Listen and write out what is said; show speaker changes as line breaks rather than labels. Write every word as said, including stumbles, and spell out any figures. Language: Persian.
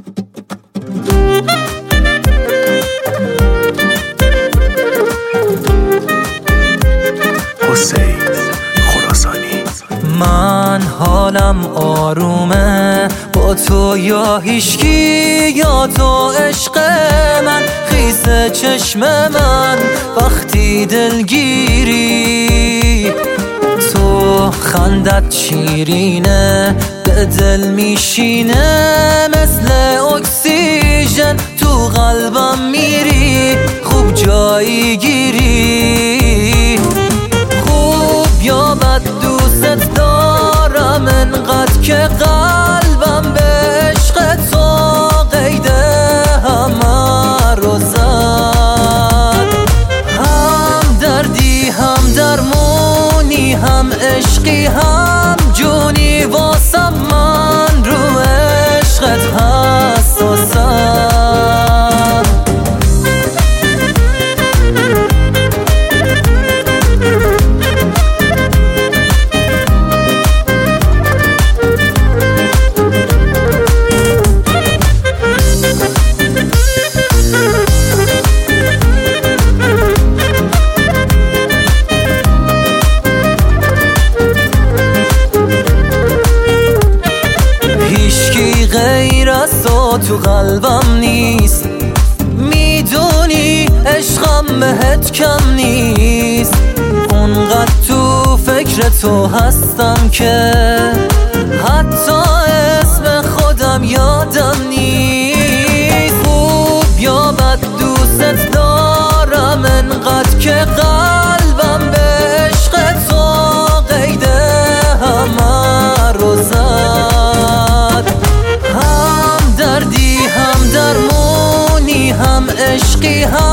حسین خراسانی.
من حالم آرومه با تو یا هیشکی یا تو عشق من، خیس چشم من وقتی دلگیری. تو خندت شیرینه به دل میشینه، مثل اکسیژن تو قلبم میری، خوب جایی گیری. خوب یا بد دوست دارم انقدر که قلبم به عشق تو قید همه رو زد. هم دردی هم درمونی هم عشقی هم جونی، واسم من رو عشقت حساسم. غیر از تو تو قلبم نیست، میدونی عشقم بهت کم نیست. اونقدر تو فکر تو هستم که حتی اسم خودم یادم نیست. خوب یا بد دوست دارم انقدر که قلبم به عشق تو قید همه رو زد. هم دردی هم درمونی هم عشقی هم